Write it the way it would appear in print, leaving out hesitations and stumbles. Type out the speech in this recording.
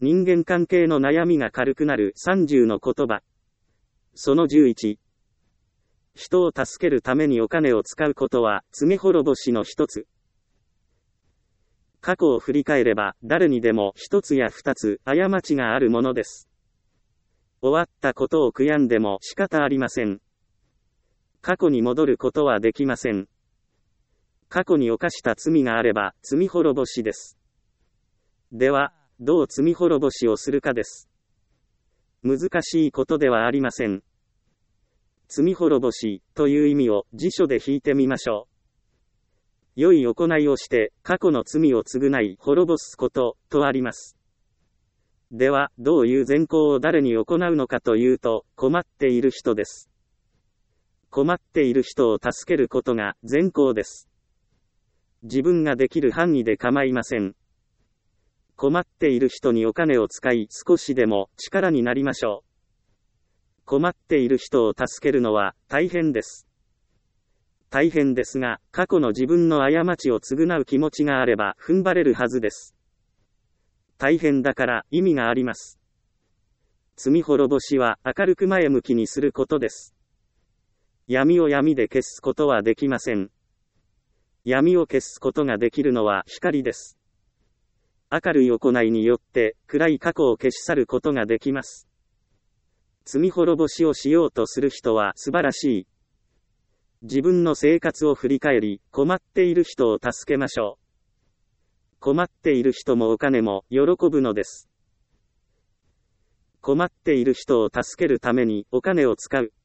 人間関係の悩みが軽くなる30の言葉。その11。人を助けるためにお金を使うことは罪滅ぼしの一つ。過去を振り返れば誰にでも一つや二つ過ちがあるものです。終わったことを悔やんでも仕方ありません。過去に戻ることはできません。過去に犯した罪があれば罪滅ぼしです。では、どう罪滅ぼしをするかです。難しいことではありません。罪滅ぼしという意味を辞書で引いてみましょう。良い行いをして過去の罪を償い滅ぼすこととあります。では、どういう善行を誰に行うのかというと、困っている人です。困っている人を助けることが善行です。自分ができる範囲で構いません。困っている人にお金を使い少しでも力になりましょう。困っている人を助けるのは大変です。大変ですが、過去の自分の過ちを償う気持ちがあれば踏ん張れるはずです。大変だから意味があります。罪滅ぼしは明るく前向きにすることです。闇を闇で消すことはできません。闇を消すことができるのは光です。明るい行いによって暗い過去を消し去ることができます。罪滅ぼしをしようとする人は素晴らしい。自分の生活を振り返り、困っている人を助けましょう。困っている人もお金も喜ぶのです。困っている人を助けるためにお金を使う。